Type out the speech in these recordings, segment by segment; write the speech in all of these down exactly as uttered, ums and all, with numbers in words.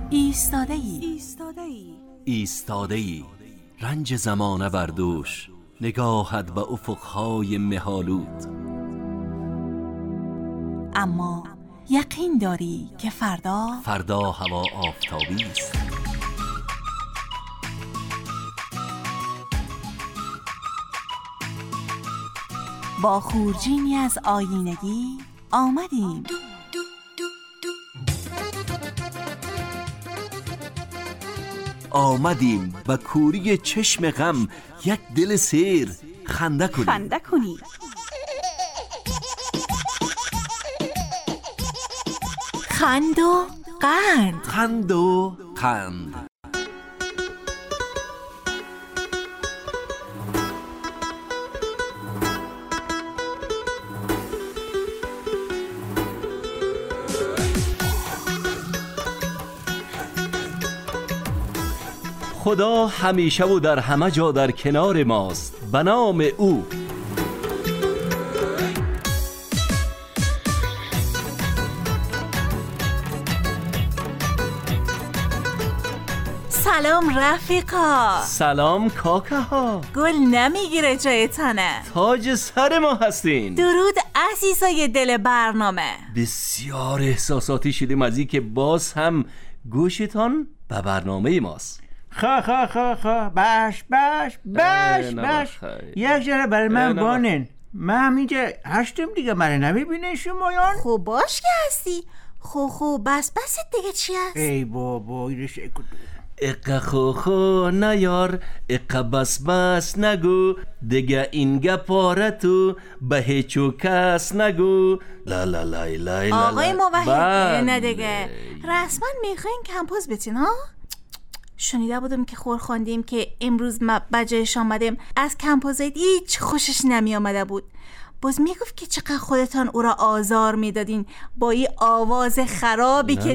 ایستاده ای ایستاده ای رنج زمانه بر دوش، نگاهت به افقهای مهالود. اما یقین داری که فردا فردا هوا آفتابی است. با خورجینی از آیینگی آمدیم آمدیم به کوری چشم غم، یک دل سیر خنده کنیم خنده کنیم خند و قند خند و قند. خدا همیشه و در همه جا در کنار ماست، به نام او. سلام رفیقا. سلام کاکه ها. گل نمیگیره جایتانه، تاج سر ما هستین. درود عزیزای دل برنامه. بسیار احساساتی شدیم از این که باز هم گوشتان به برنامه ماست. خا خا خا خا باش باش باش باش یک جره برای من بانن. من همینجا هشتم دیگه، من نمیبینه شمایان. خب باش که هستی. خو خو بس بس دیگه چی هست؟ ای بابا ایرش اکو اقا خو خو نیار، اقا بس بس نگو، دیگه این گپاره تو به هیچو کس نگو. لا لا لا لا لا. آقای موحد نه دیگه رسما میخواین کمپوز بتین ها؟ شنیده بودم که خور خواندیم که امروز ما بجایش آمدیم از کمپوزیت هیچ خوشش نمی آمده بود. باز میگفت که چقدر خودتان او را آزار میدادین با این آواز خرابی که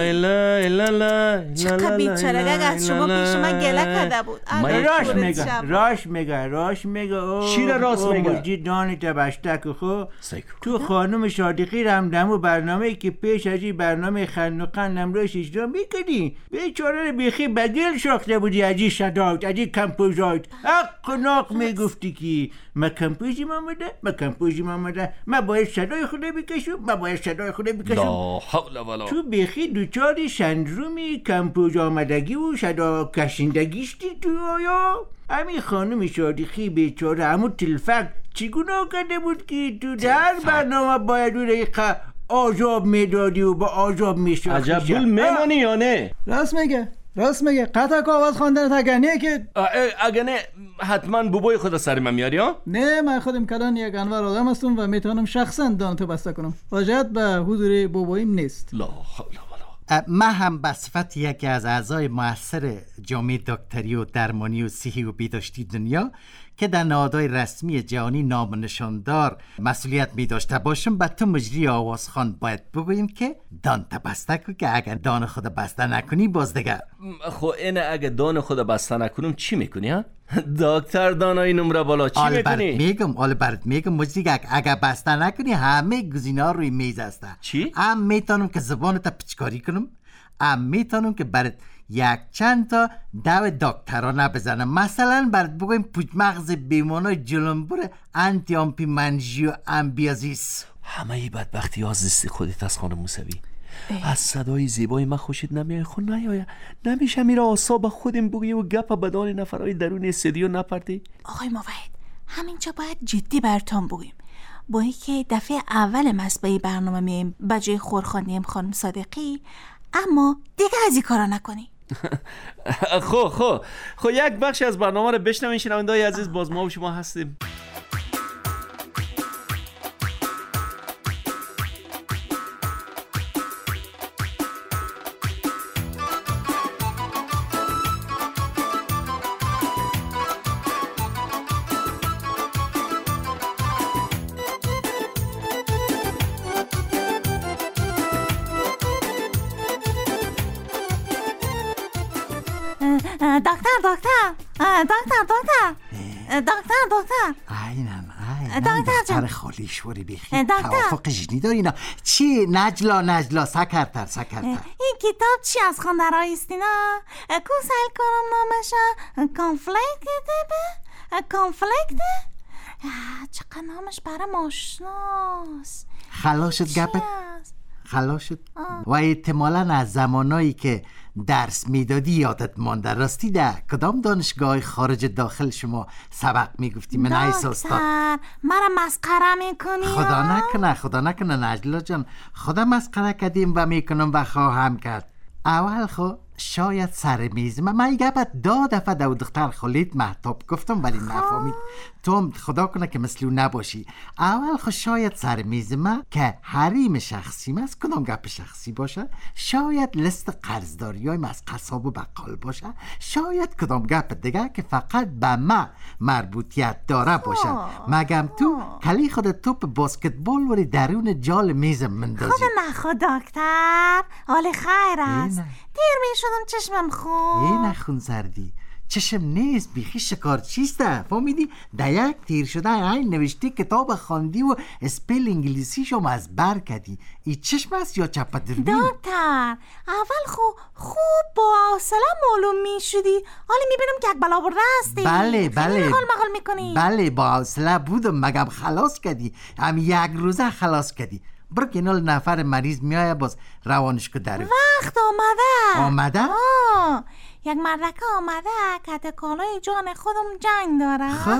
داری. چقدر بیچارگه از شما پیش من گله کرده بود. راش میگه راش میگه راش میگه چی را راست میگه؟ مجید دانی تبشتک خو تو خانم شادقی رمدمو برنامه که پیش ازی برنامه خنوقن نمروش اجرا میکنی بیچاره بیخی بدل شاخته بودی ازی شداد ازی کمپوزایت حق ناق میگفتی که ما کمپوزی مامده ما کمپوزی مامده ما باید صدای خوده بکشم ما باید صدای خوده بکشم. لا حول ولا. تو بیخی دوچاری سندرومی کمپوز آمدگی و صدا کشندگیشتی تو آیا؟ همین خانم شادخی بیچاره همون تلفک چی گناه کرده بود که تو در برنامه باید او ریقه آجاب میدادی و با آجاب میشاختی؟ عجب بول میمانی یا نه؟ راست میگه راست میگه قطع که آواز خواندن تگنیه که اگه نه حتما بوبای خود سر من میاری ها؟ نه من خودم کلان یک انور آدم هستم و میتونم شخصا دانتو بسته کنم، حاجت به حضور بوباییم نیست. لا حول ولا. من هم به صفت یکی از اعضای مؤثر جامعه دکتری و درمانی و صحی و بهداشتی دنیا که در نهادهای رسمی جهانی نام و نشاندار مسئولیت می داشته باشم به تو مجری آوازخوان باید بگویم که دان تا بسته کن که اگر دان خود بسته نکنی باز دیگر. خب اینه اگه دان خود بسته نکنم چی میکنی ها؟ دکتر دانای نمره بالا چی میکنی؟ آلبرت میگم آلبرت میگم مجری اگر بسته نکنی همه گزینه‌ها روی میز هسته. چی؟ ام میتونم که زبانت پچکاری کنم، ام میتونم که برات یک چند تا دو دکترانه بزنم، مثلا برات بگویم پوچ مغز بیمانای جلنبور انتی آمپی منژیو امبیازیس. همه ای بدبختی ها زیستی خودت از خانم موسوی. از صدای زیبای من خوشت نمیای؟ خود نیایه نمیشه میره آساب خودم بگی و گپ بدان نفرهای درون استودیو نپرتی؟ آقای موحد همینجا باید جدی برتان بگیم با اینکه دفعه اول مسبعی برنامه میم بجای خورخاندیم خانم صادقی، اما دیگه از این کارا نکنی. خو خو خو یک بخش از برنامه رو بشنوین شنونده‌های عزیز، باز ما و شما هستیم. دکتر دکتر دکتر دکتر دکتر دکتر اینم اینم دکتر جان سر خالی شوری بیخی توافق جنی داری اینا چی؟ نجلا نجلا سکرتر سکرتر این کتاب چی از خواندن رایستینا؟ کو سیل کنم نامشا؟ کانفلیکته به؟ کانفلیکته؟ چقدر نامش برام آشناست. خلاشت گپت؟ خلاشت؟ و احتمالاً از زمانایی که درس میدادی یادت مانده. راستی ده کدام دانشگاه خارج داخل شما سبق میگفتی؟ من ایس استاد. مرا مسخره میکنی؟ خدا نکنه خدا نکنه نجلا جان، خدا مسخره کردیم و میکنم و خواهم کرد. اول خو شاید سر میز من من گپت دو دفعه دو دختر خالید محتاب گفتم ولی نفهمید. تو خدا کنه که مثل اون نباشی. اول خو شاید سر میز من که حریم شخصی من از کدام گپ شخصی باشه، شاید لست قرضداری های از قصاب و بقال باشه، شاید کدام گپ دیگه که فقط به من مربوطیت داره باشه. مگم تو کلی خود توپ باسکتبال وری درون جال میز مندازی؟ خود نخود دکتر حال خیر است. دیر می شدم چشمم خون. ای نخون سردی چشم نیست بیخی شکار چیسته فهمیدی؟ در یک تیر شده این نوشتی کتاب خواندی و اسپل انگلیسی شما از بر کردی. ای چشم است یا چپا دوربین؟ دکتر اول خو خوب با حوصله معلوم می شدی، حالا می بینم که یک بلا برده هستی. بله بله خیلی مغل میکنی. بله با حوصله بودم مگم خلاص کردی، هم یک روزه خلاص کردی. برو کنال نفر مریض میایه باز روانش که در وقت آمده. آمده؟ آه. یک مردکه آمده که کالای جان خودم جنگ داره. خب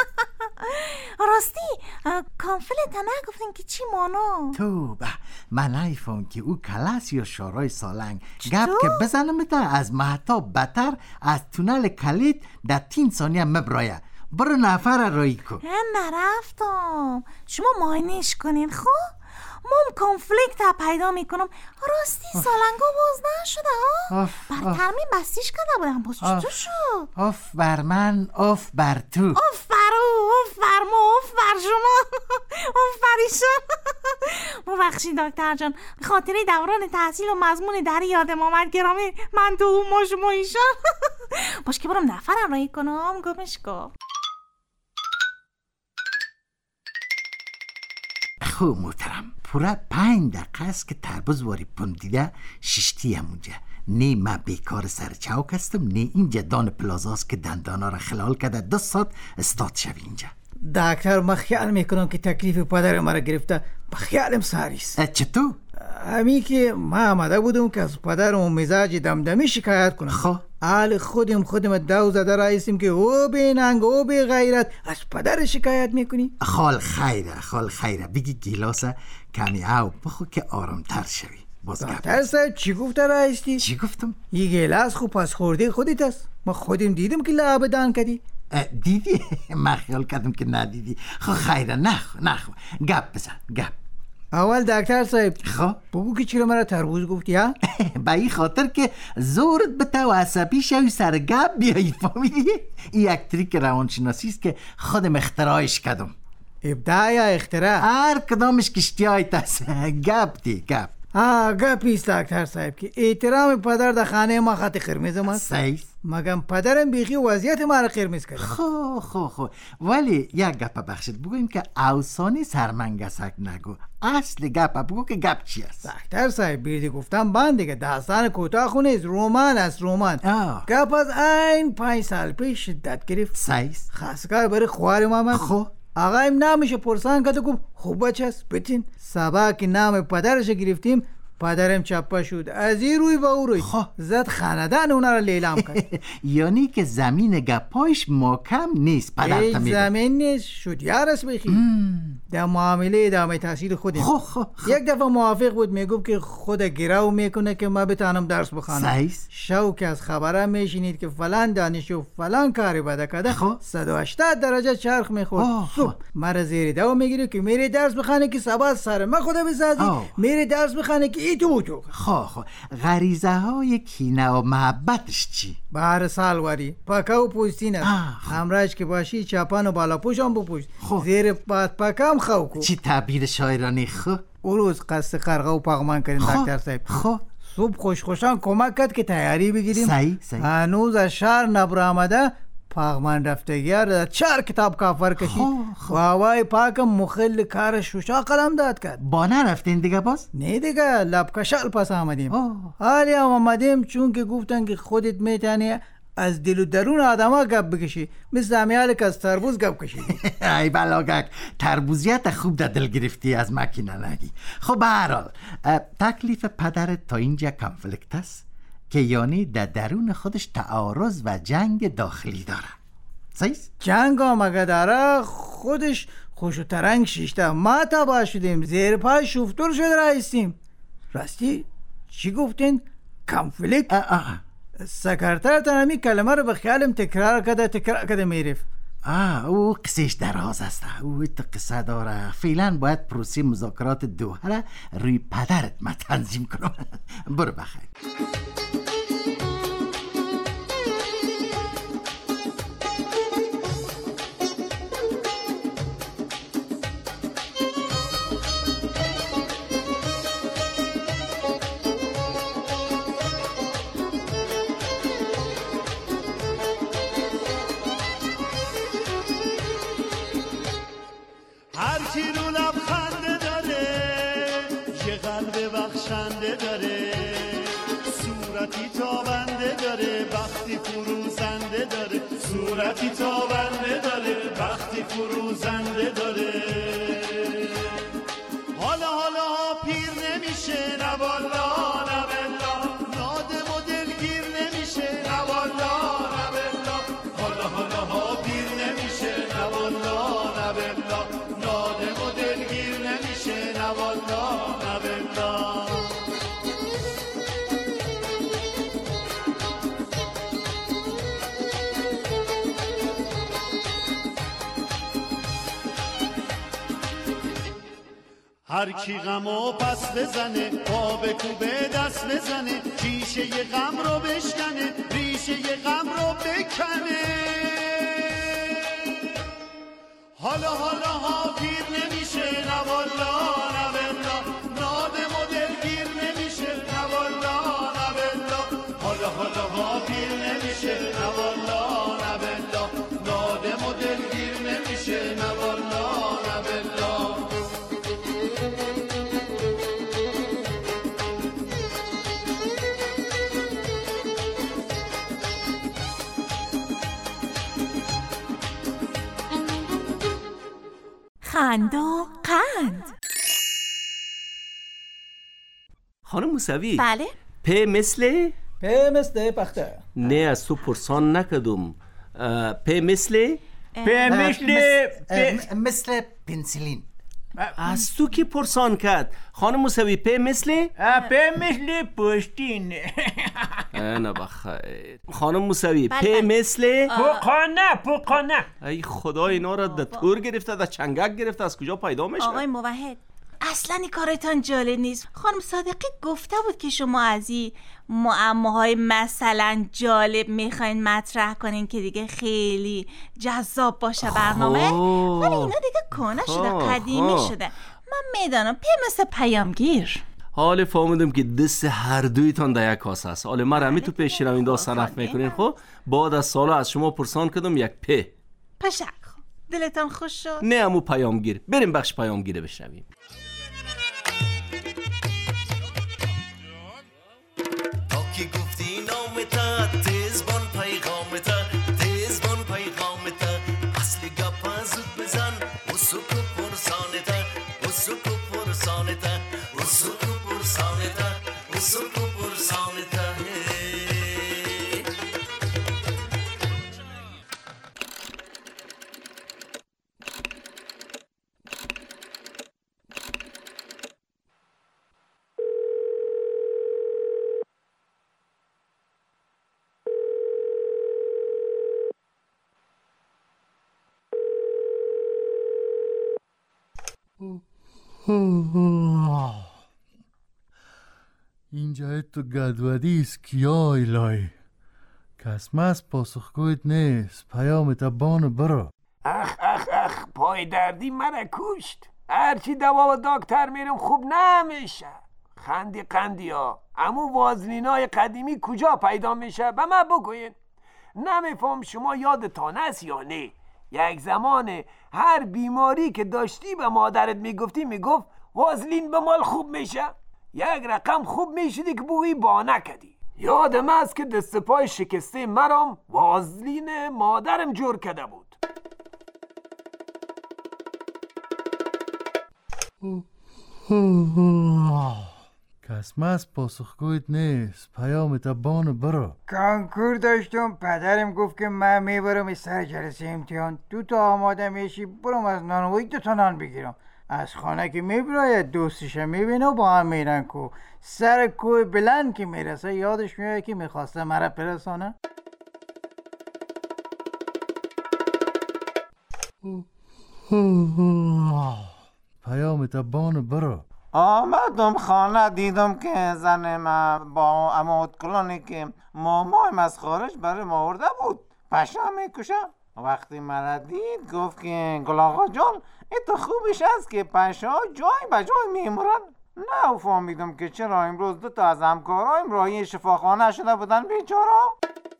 راستی کانفلت نگفتین که چی مانو؟ تو به من ایفون که او کلاس یا شارای سالنگ گپ که بزنم تا از محتاب بتر از تونل کلید در تین ثانیه مبرایه. برو نفر رایی کن. نرفتم شما ماینش کنین. خب مم کنفلیکت ها پیدا میکنم. راستی سالنگا باز نشده ها؟ بر ترمیم بستیش کرده بودم باز چطور شد؟ آف بر من آف بر تو. آف بر او آف بر ما آف بر شما آف بریشان. ببخشی دکتر جان خاطره دوران تحصیل و مضمون در یادم آمد گرامی. من تو ما شما ایشان. باش که برم نفرم رایی کنم. گمش کن. خوب محترم پورا پنج دقیقه است که تربوز واری پم دیده ششتی همونجا. نه من بیکار سر چوک هستم نه اینجا دان پلازاست که دندانا را خلال کرده دو ساعت استاد شوی اینجا. دکتر من خیال میکنم که تکلیف پدر مرا گرفته. بخیالم ساریست. چطور؟ همین که من آمده بودم که از پدرم و مزاج دمدمی شکایت کنم. خب حال خودم خودم دو زده رایستیم که او بی ننگ او بی غیرت از پدر شکایت میکنی؟ خال خیره خال خیره بگی گیلاسه کمی او بخو که آرام تر شوی. دکتر صاحب چی گفته رایستی؟ چی گفتم؟ یه گیلاس خوب پس خورده خودت است. ما خودم دیدم که لعب دان کردی. دیدی؟ من خیال کردم که ندیدی. خب خیره نخو نخو گپ بزن گپ. اول دکتر صاحب خب بگو که چرا مرا تربوز گفتی ها؟ به این خاطر که زورت بته و عصبی شوی سر گپ بیایی فهمیدی؟ این یک تریک روانشناسی است که خودم اختراعش کردم. ابداع یا اختراع؟ هر کدامش کشتی های تست گپ دی گپ. آه گپیست دکتر صاحب که احترام پدر در خانه ما خط قرمز ما سیس مگم پدرم بیخی وضعیت ما را قرمز کرد. خو خو خو ولی یک گپ بخشید بگویم که اوسانی سرمنگسک نگو. اصل گپ بگو که گپ چی است؟ دکتر صاحب بیردی گفتم بند دیگه داستان کوتاه خونه است. رمان است رمان. گپ از این پنج سال پیش شدت گرفت. سیس خواستگار برای خوار محمد. خو آقایم نامش پرسان کرد و گفت خوب بچه است بتین. سبا که نام پدرش گرفتیم پدرم چپا شد از این روی و او روی زد خاندان اونا را لیلام کرد. یعنی که زمین گپایش محکم نیست پدر هیچ تمیده. زمین نیست شد یارس بخی در معامله ادامه تحصیل خودم. خو خو خو. یک دفعه موافق بود میگفت که خود گراو میکنه که ما بتانم درس بخوانم. سایس شو که از خبرم میشینید که فلان دانشجو فلان کاری بده کرده صد و هشتاد درجه چرخ میخورد. صبح مرا زیر دو میگیره که میری درس بخونه که سبا سر ما خدا بسازی. میری درس بخونه که ای تو تو. خو خو غریزه های کینه و محبتش چی؟ بهر سالواری پاکا و پوستین است. همراهش که باشی چپان و بالا پوشم بپوش. زیر پات پاکم خو کو. چی تعبیر شاعرانه خو؟ او روز قصد خرقه و پاغمان کردیم دکتر صاحب. خو صبح خوش خوشان کمک کرد که تیاری بگیریم. صحیح صحیح. هنوز از شهر نبر آمده پاغمان رفتگیار در چهار کتاب کافر کشید و هوای پاکم مخل کارش شوشا قلم داد کرد. با نرفتین دیگه باز؟ نه دیگه لبکشال پس آمدیم. حالی هم آمدیم چون که گفتن که خودت میتونی از دل و درون آدم ها گپ بکشی، مثل همیال که از تربوز گپ کشیدی. ای بلاگک، تربوزیت خوب در دل گرفتی از مکینه نگی. خب به هر حال تکلیف پدرت تا اینجا کانفلیکت است که یعنی در درون خودش تعارض و جنگ داخلی داره. صحیح؟ جنگ هم اگه داره خودش خوش و ترنگ شیشته. ما تباه شدیم، زیر پای شفتور شده رایستیم. راستی چی گفتین؟ کانفلیکت؟ آه آه. سکرتر تنمی کلمه رو به خیالم تکرار کده تکرار کده میرف. آه او قصهش دراز است. او ات قصه داره. فعلا باید پروسه مذاکرات دوحه را روی پدرت ما تنظیم کنم. برو بخیر. صورتی تابنده داره، وقتی فروزنده داره. حالا حالا پیر نمیشه، نه والا نه بلا، نادم و دلگیر نمیشه، نه والا نه بلا. حالا حالا ها پیر نمیشه، نه والا نه بلا، نادم و دلگیر نمیشه، نه والا نه بلا. هر کی غمو پس بزنه، پا به کوبه دست بزنه، ریشه ی غم رو بشکنه، ریشه ی غم رو بکنه. حالا حالا ها پیر نمیشه، نه والا نه بلا، نادم و دلگیر نمیشه، نه والا نه بلا. حالا حالا ها پیر نمیشه، نه والا نه بلا، نادم و دلگیر نمیشه، نه والا نه بلا. خند و قند. خانم موسوی. بله؟ پ مثل؟ پ مثل پخته. نه از تو پرسان نکدم. پ مثل؟ پ مثل مثل پنسیلین. از تو کی پرسان کرد؟ خانم موسوی پ مثل؟ پ مثل پشتین. نه بخیر. خانم موسوی پ مثل؟ پوقانه پوقانه. ای خدا اینا را در تور گرفته، در چنگک گرفته، از کجا پیدا میشه؟ آقای موحد اصلا این کارتان جالب نیست. خانم صادقی گفته بود که شما از این معماهای مثلا جالب میخواین مطرح کنین که دیگه خیلی جذاب باشه برنامه، ولی اینا دیگه کنه شده، قدیمی شده. من میدانم پی مثل پیامگیر. حال فهمیدم که دست هر دویتان در یک کاسه است. حال من همی تو پیش رو این داستان رفت میکنین. خب بعد از سالا از شما پرسان کردم یک په پشک. دلتان خوش شد؟ نه امو پیامگیر. بریم بخش پیامگیره بشنویم. کی گفتی نامتا تیزبان پیغامتا تیزبان پیغامتا اصلی گپا زود بزن اسوکو پرسانتا اسوکو پرسانتا اسوکو پرسانتا اسوکو پرسانتا. اینجا تو گدودی است کیا الهی کس مست پاسخگویت نیست. پیامت بان برو. اخ اخ اخ پای دردی من کشت. هرچی دوا و دکتر میرم خوب نمیشه. خندی قندی ها امو وازلینای قدیمی کجا پیدا میشه به من بگوین. نمیفهم شما یادتان است یا نه؟ یک زمان هر بیماری که داشتی به مادرت میگفتی میگفت وازلین به مال خوب میشه. یک رقم خوب میشدی که بویی با نکدی. یادم است که دست پای شکسته مرام وازلین مادرم جور کده بود. کسمس پاسخگویت نیست. پیامت بانو برو. کنکور داشتم، پدرم گفت که من میبرم سر جلسه امتحان. تو تا آماده میشی برم از نانوایی دو تا نان بگیرم. از خانه که میبراید دوستشم میبینه و با هم میرن کو. سر کوه بلند که میرسه یادش میاد که میخواسته مرا برسانه. پیامت بانو برو. آمدم خانه دیدم که زن ما با عمود کلانی که مامایم از خارج برای ما آورده بود پشم میکشه. وقتی مرا دید گفت که گل آقا جان این تو خوبش است که پشه ها جای به جای میمورن. نه فهمیدم که چرا امروز دو تا از همکارایم راهی شفاخانه شده بودن بیچارا.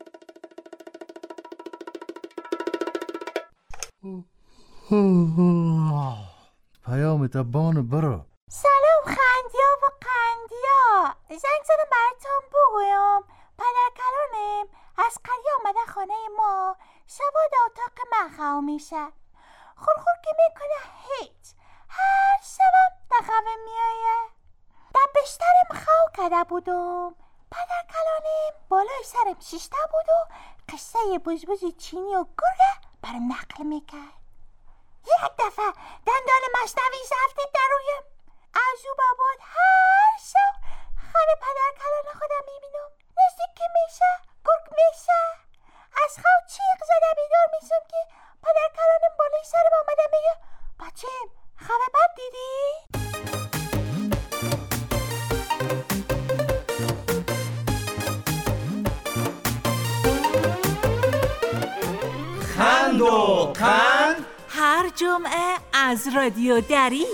پیامت بانو برو. سلام خندیا و قندیا، زنگ زدم براتون بگویم پدر کلانم از قریه آمده خانه ما. سواد اتاق من خواه میشه. خورخور که میکنه هیچ. هر شبم دقوه میایه. در بشترم خواه کده بودم. پدر کلانم بالای سرم شیشته بود و قصه بزبز چینی و گرگه برم نقل میکرد. یک دفعه دندان مصنوی زفتید در رویم. از او باباد هر شب خواب پدر کلان خودم میبینم. نزدیک که میشه گرگ میشه. از خواب چیق زده بیدار میشم که پدر کلانم بالای سرم آمده میگه بچیم خواب بد دیدی؟ خند و قند هر جمعه از رادیو دری.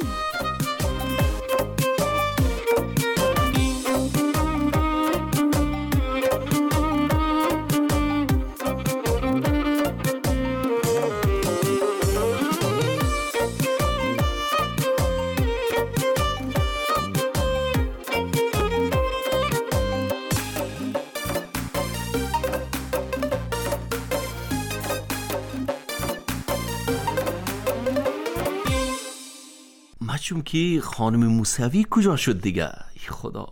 چون که خانم موسوی کجا شد دیگه؟ ای خدا.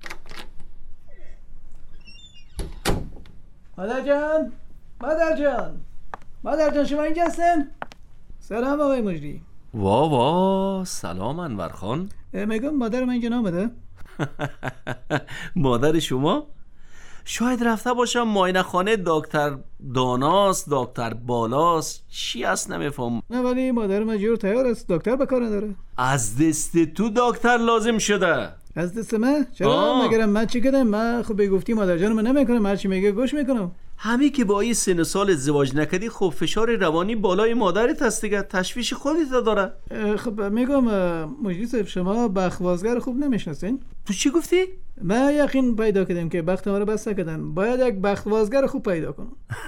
مادر جان، مادر جان، مادر جان شما اینجا هستن؟ سلام آقای مجری. وا وا سلام انور خان. میگم مادر من اینجا نامده؟ مادر شما؟ شاید رفته باشم معاینه خانه دکتر داناست، دکتر بالاست، چی هست نمیفهم. نه ولی مادر من جور تیار است، دکتر به کار نداره. از دست تو دکتر لازم شده. از دست من؟ چرا؟ مگرم من چی کردم؟ من خب بگفتی مادر جان من نمیکنم، هر چی میگه گوش میکنم. همی که با این سن سال ازدواج نکردی خب فشار روانی بالای مادرت هست دیگه، تشویش خودت داره. خب میگم مجری صاحب شما بخوازگر خوب نمیشناسین؟ تو چی گفتی؟ من یقین پیدا کردم که بخت ما رو بسته کردن، باید یک بخوازگر خوب پیدا کنم.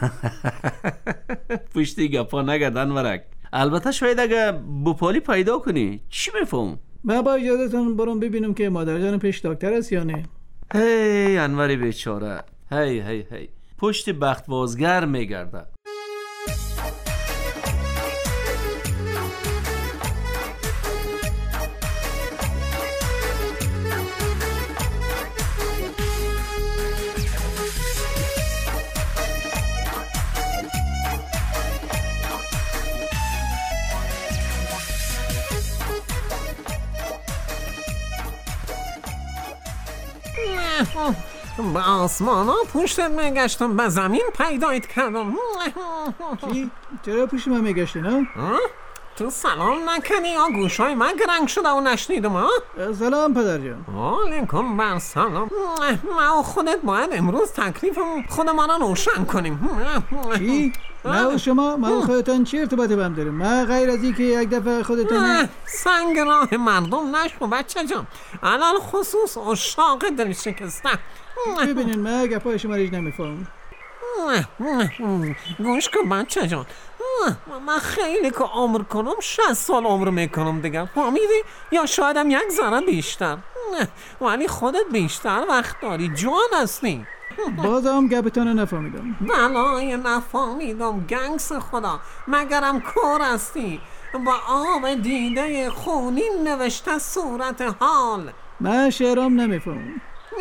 پشتی گپا نگردن ورک. البته شاید اگه بپالی پیدا کنی. چی میفهم؟ من با اجازهتون برم ببینم که مادر جان پیش دکتر است یا نه. هی انوری بیچاره، هی هی هی پشت بختوازگر میگرده. به آسمان ها پشتت میگشتم به زمین پیدایت کردم. چی؟ چرا پشت من میگشتی نه؟ تو سلام نکنی یا گوشای من گرنگ شده و نشنیدم ها؟ سلام پدر جان. علیکم بر سلام. ما و خودت باید امروز تکلیفم خودمان رو روشن کنیم. چی؟ ما و شما ما و خودتان چی ارتباطی با هم داریم؟ ما غیر از این که یک دفعه خودتان سنگ راه مردم نشو بچه جان، علال خصوص عشاق دل شکسته. ببینین ما گپای شما ریج نمیفهم. گوش کن بچه جان، من خیلی که عمر کنم شصت سال عمر میکنم دیگه، فهمیدی؟ یا شایدم یک ذره بیشتر، ولی خودت بیشتر وقت داری، جوان هستی. بازم گپتانو نفهمیدم. بلای نفهمیدم گنگس خدا، مگرم کور هستی؟ با آب دیده خونین نوشته صورت حال. من شعرام نمیفهمم.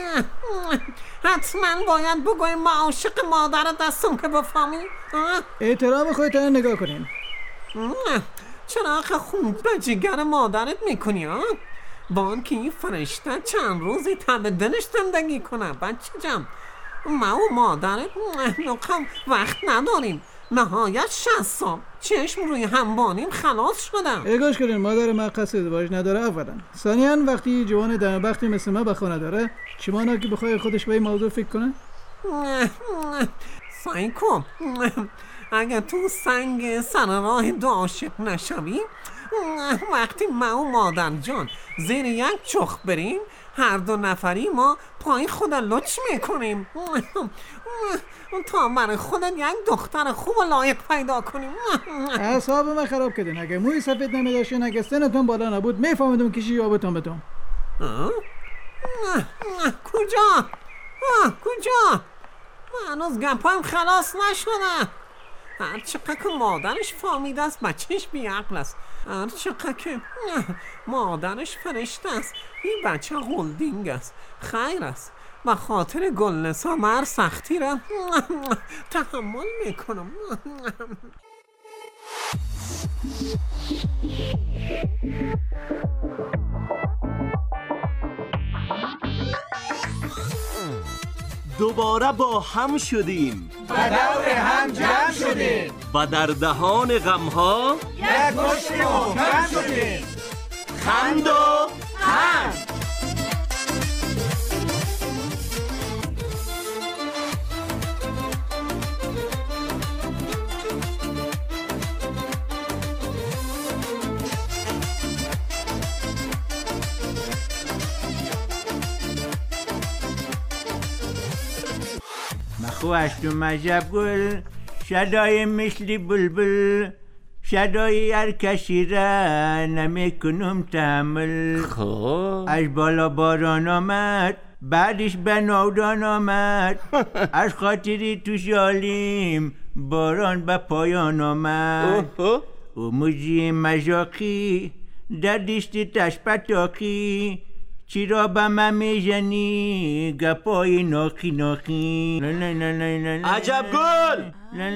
حتما باید بگوی ما عاشق مادرت هستم که بفهمی. احترام خودت رو نگاه کنین. چرا آخه خوب به جگر مادرت میکنی ها؟ بان که این فرشته چند روزی تب دلش زندگی کنه بچه جم. ما و مادرت نقم وقت نداریم، نهایت شصت سال چشم روی هم بانیم خلاص شدم. اگاش کنین مادر من قصد ازدواج نداره اولا. ثانیاً وقتی جوان دمبختی مثل من به خانه داره چی مانا که بخوای خودش به این موضوع فکر کنه؟ سعی کن اگه تو سنگ سر راه دو عاشق نشوی، وقتی ما و مادر جان زیر یک چخ بریم هر دو نفری ما پای خود لچ میکنیم تا برای خودت یک دختر خوب و لایق پیدا کنیم. اعصاب من خراب کردین. اگه موی سفید نمیداشتین، اگه سنتون بالا نبود میفهمیدم کشی یابتون بتون. کجا؟ کجا؟ هنوز گپم خلاص نشده. هر چقدر که مادرش فهمیده است بچهش بیعقل است، هر چقدر که مادرش فرشته است این بچه هولدینگ است. خیر است، به خاطر گلنسا مر سختی را تحمل میکنم. دوباره با هم شدیم، و دور هم جمع شدیم، و در دهان غمها یک مشت محکم شدیم. خند و هم. مخوشت و مجب گل شدای مثل بلبل، شدای هر کسی را نمیکنم تحمل. خب از بالا باران آمد بعدش به ناودان آمد، از خاطری تو شالیم باران به پایان آمد. او موجی مجاقی در دشت تشپتاقی، چرا به من میزنی گپای ناخی ناخی؟ عجب گل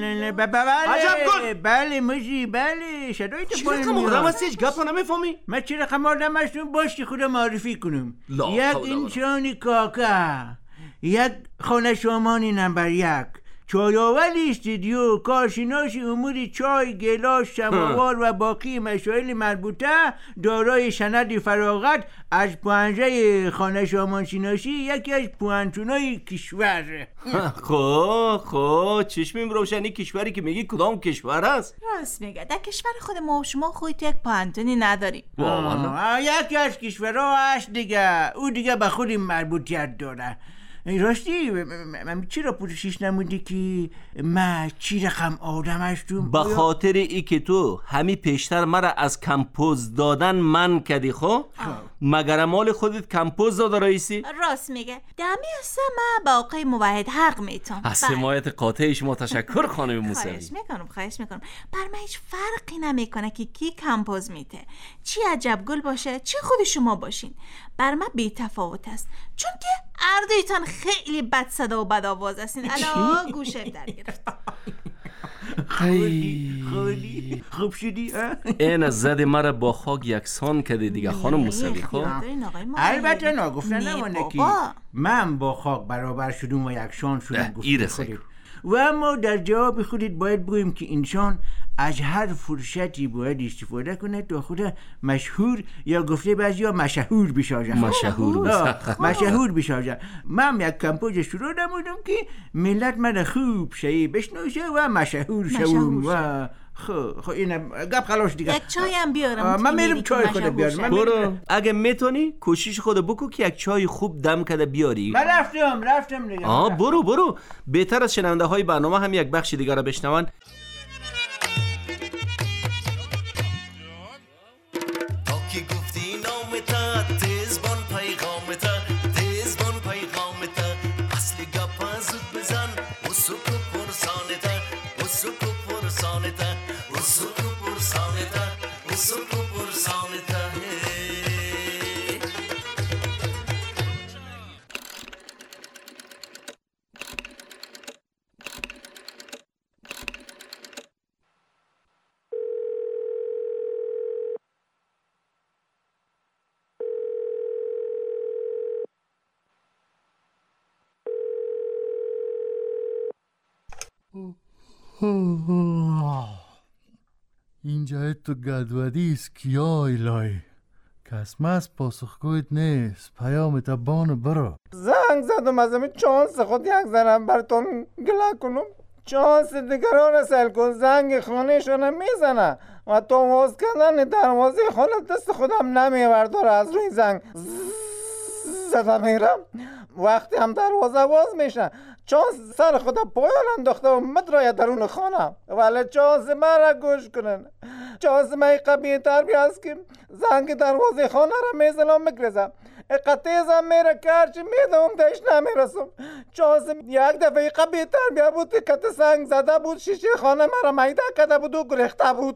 عجب گل بله موجی بله شدای تو چرا کم آدم هستی هیچ گپ نمیفهمی؟ من چرا کم آدم هستم باشی خودم معرفی کنم. یک انسانی کاکا، یک خانه شامانی نمبر یک، چایاولی استودیو، کارشناس امور چای، گلاس، سماوار و باقی مسائل مربوطه، دارای سند فراغت از پوانزه خانه سامانشناسی، یکی از پوانتونای کشور. خب خب چشمیم روشنی کشوری که میگی کدام کشور است؟ راست میگه، در کشور خود ما و شما خودت یک پوانتونی نداریم. یکی از کشورها هست دیگه، او دیگه به خود مربوطیت داره. راستی من چرا پرسیش نمودی که من چی رقم آدم هستم؟ به خاطر ای که تو همی پیشتر مرا از کمپوز دادن من کردی. خب مگر مال خودت کمپوز داده رئیسی؟ راست میگه. دمی هسته من با آقای موحد حق میتونم از حمایت قاطع شما تشکر خانم موسوی. خواهش میکنم خواهش میکنم. بر من هیچ فرقی نمیکنه که کی کمپوز میته، چی عجب گل باشه چی خود شما باشین، بر من بی تفاوت است، چون که اردویتان خیلی بد صدا و بد آواز هستین. الا گوشه در گرفت. خودی خودی خوب شدی. این از زد مرا با خاک یکسان کرده دیگه خانم موسوی. خب البته نگفتن نمانه که من با خاک برابر شدم و یکسان شدم گفتم. و اما در جواب خودت باید بگویم که انسان از هر فرصتی باید استفاده کنه تا خود مشهور یا گفته بعضیا مشهور بشاجه. مشهور مشهور بشاجه. من یک کمپوز شروع نمودم که ملت من خوب شایی بشنوشه و مشهور شوم و خب خب اینم گپ خلاص دیگه. یک چای هم بیارم. من میرم چای خود بیارم. برو اگه میتونی کوشش خود بکو که یک چای خوب دم کده بیاری. من رفتم رفتم دیگه. آه برو برو. بهتر از شنونده های برنامه هم یک بخش دیگه را بشنون. اینجا تو گدودی است کیای لای کس مس پاسخگویت نیست پیامت بان برو. زنگ زدم از همین چانس خود یک زنم براتون گله کنم. چانس دیگران سل کن زنگ خانه شونه میزنه و تو موز کردن دروازه خانه دست خودم نمیبرداره از روی زنگ زدم میرم. وقتی هم دروازه باز میشه چانس سر خود پایان انداخته و مدرای درون خانه. ولی چانس من را گوش کنن. چانس من قبیه تربیه است که زنگ دروازه خانه را میزنم میگرزم. اقتیزم میره کرچی میدم دهش نمیرسم. چانس یک دفعه قبیه تربیه بود که کت سنگ زده بود شیشه خانه مرا میده کده بود و گریخته بود.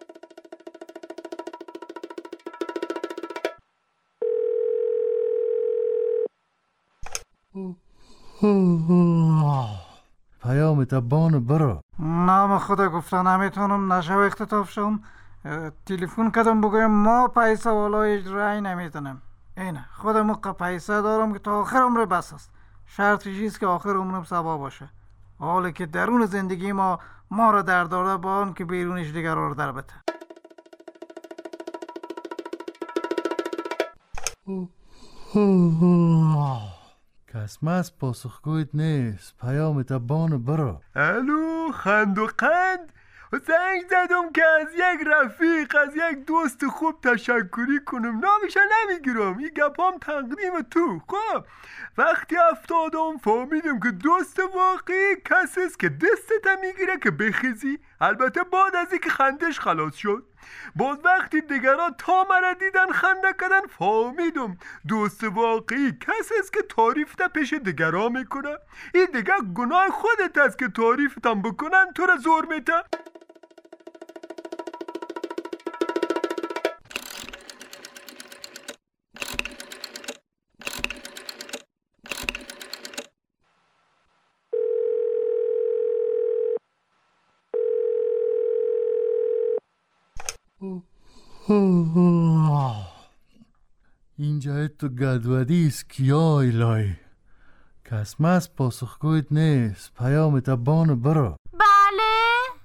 پیامت بان برو. نام خدا گفتن نمیتونم نشو اختطاف شم. تلفن کردم بگویم ما پیسه والای رای نمیتونم. اینه خود موقع پیسه دارم که تا آخر عمر بس است. شرط چیست که آخر عمرم سبا باشه. حالی که درون زندگی ما ما را در داره با آن که بیرونش دیگر را در بته. کس مس پاسخگویت نیست پیامت بان برو. الو خند و قند زنگ زدم که از یک رفیق از یک دوست خوب تشکری کنم. نامش نمیگیرم این گپام تقدیم تو. خب وقتی افتادم فهمیدم که دوست واقعی کسی است که دستت میگیره که بخیزی. البته بعد از اینکه خندش خلاص شد. باز وقتی دیگران تا مرا دیدن خنده کردن فهمیدم دوست واقعی کسی است که تعریفت پیش دیگران میکنه. این دیگه گناه خودت است که تعریفتم بکنن تو را زور میته. اینجا تو گدودی است کیای لای کس مس پاسخگویت نیست پیامت بان برو. بله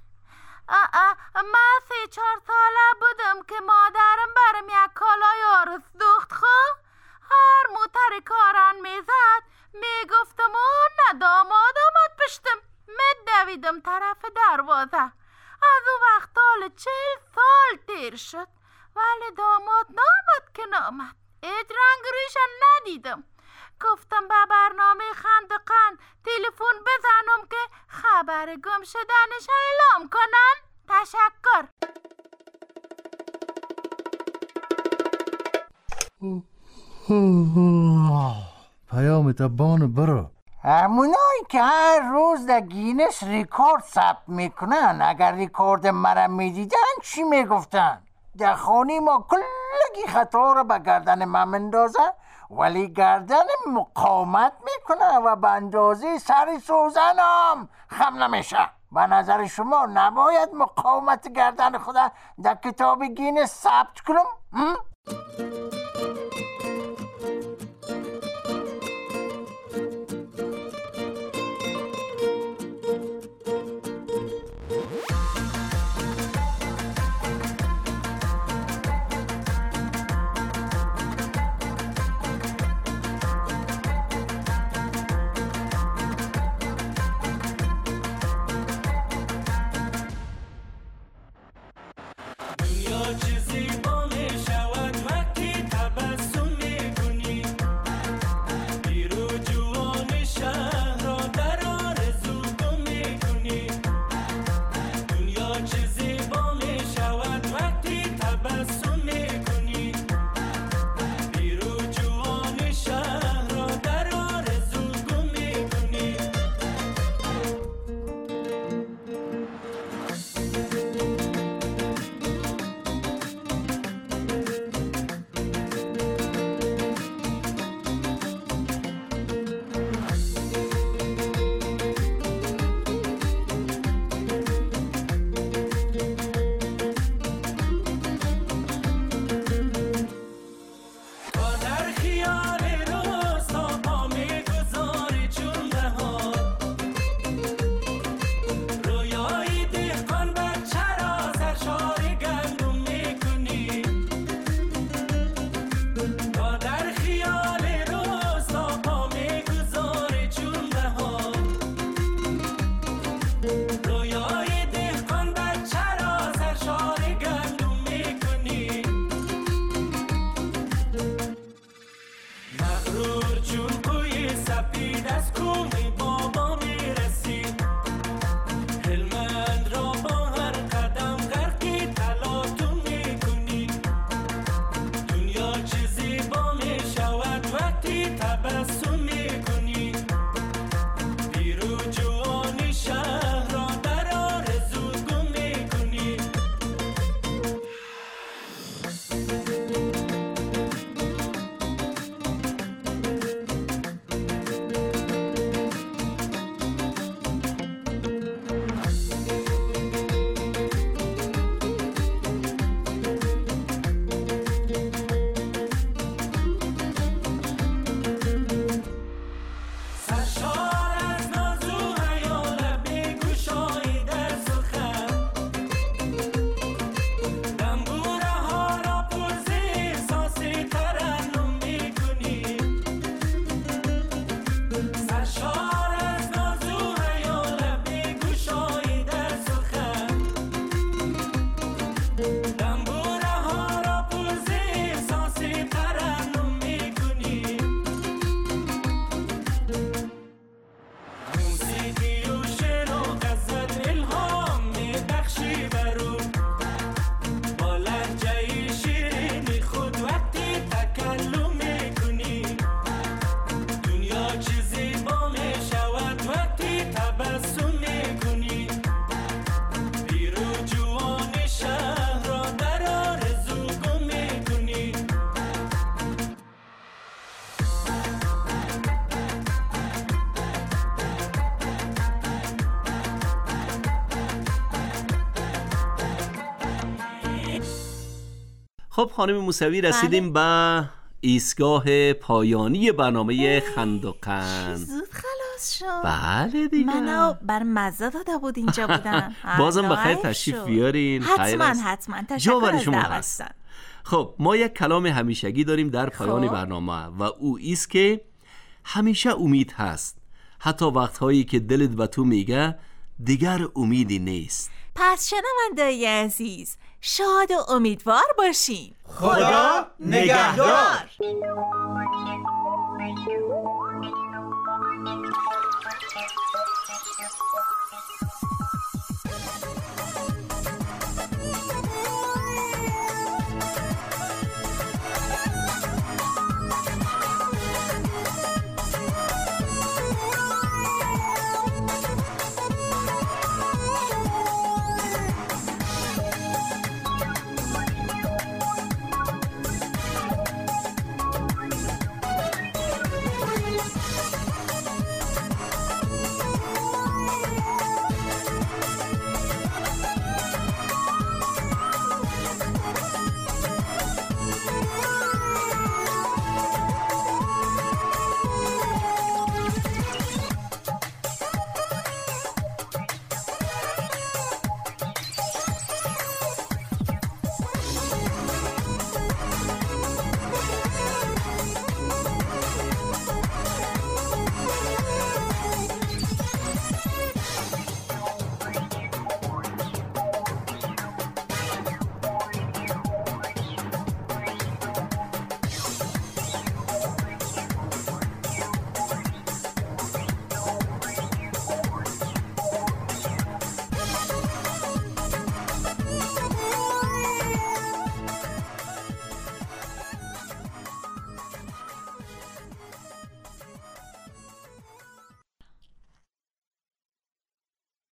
من سه چهار ساله بودم که مادرم برم یک کالای آرس دوخت. خب هر موتر کاران میزد میگفتم اون نه داماد آمد پشتم. میدویدم طرف دروازه. از اون وقت حال چل سال تیر شد ولی داماد نامد که نامد. هیچ رنگ رویشن ندیدم. گفتم به برنامه خند قند تلفن بزنم که خبر گم شدنش اعلام کنن. تشکر. پیامت بان برو. همونایی که هر روز در گینس ریکورد ثبت میکنن اگر ریکورد مرا میدیدن چی میگفتن؟ در خانه ما کلگی خطا را به گردن من مندازن ولی گردن مقاومت میکنه و به اندازه سر سوزنم خم نمیشه. به نظر شما نباید مقاومت گردن خدا در کتاب گینس ثبت کنم؟ مغرور چون قوی سفید از کوه بابا میرسید، هلمند را با هر قدم غرقی تلاطم میکنی، دنیا چه زیبا میشود وقتی تبسم میکنی، پیر و جوان شهر را در آرزو گم میکنی. سرشار از ناز و خیال بی‌گشایی در سخن، دنبوره ها را پر ز احساس ترنم می‌کنی، سرشار از ناز و خیال بی‌گشایی در سخن، دنبوره ها را پر ز احساس ترنم می‌کنی. موسیقی و شعر و غزل الهام میبخشی برو، با لهجه شیرین خود وقتی تکلم میکنی، دنیا چه زیبا میشود وقتی تبسم میکنی، پیر و جوان شهر را در آرزو گم میکنی. خب خانم موسوی رسیدیم به ایستگاه پایانی برنامه خند و قند. زود خلاص شد. بله دیگه. منو بر مزه داده بود اینجا بودن. بازم بخیر خیر تشریف شد. بیارین. حتما خیر است. حتما جا تشکر برای از شما دعوتتان. هست. خب ما یک کلام همیشگی داریم در پایان خب. برنامه و او ایست که همیشه امید هست، حتی وقتهایی که دلت به تو میگه دیگر امیدی نیست. پس شنونده‌ی عزیز، شاد و امیدوار باشین. خدا نگهدار.